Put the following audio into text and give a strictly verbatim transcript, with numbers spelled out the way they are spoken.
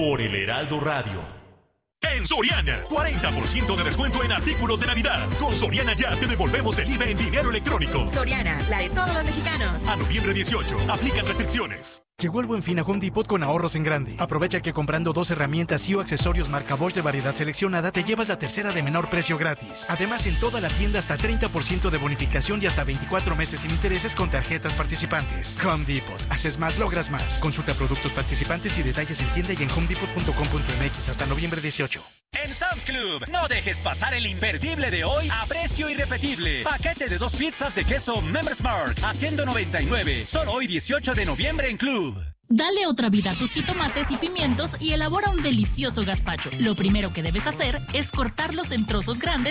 por el Heraldo Radio. En Soriana, cuarenta por ciento de descuento en artículos de Navidad. Con Soriana ya te devolvemos el I V A en dinero electrónico. Soriana, la de todos los mexicanos. A noviembre dieciocho, aplican restricciones. Llegó el Buen Fin a Home Depot con ahorros en grande. Aprovecha que comprando dos herramientas y o accesorios marca Bosch de variedad seleccionada te llevas la tercera de menor precio gratis. Además, en toda la tienda hasta treinta por ciento de bonificación y hasta veinticuatro meses sin intereses con tarjetas participantes. Home Depot. Haces más, logras más. Consulta productos participantes y detalles en tienda y en home depot punto com punto m x hasta noviembre dieciocho. En Sam's Club, no dejes pasar el imperdible de hoy a precio irrepetible. Paquete de dos pizzas de queso Members Mark a ciento noventa y nueve. Solo hoy dieciocho de noviembre en Club. Dale otra vida a tus jitomates y pimientos y elabora un delicioso gazpacho. Lo primero que debes hacer es cortarlos en trozos grandes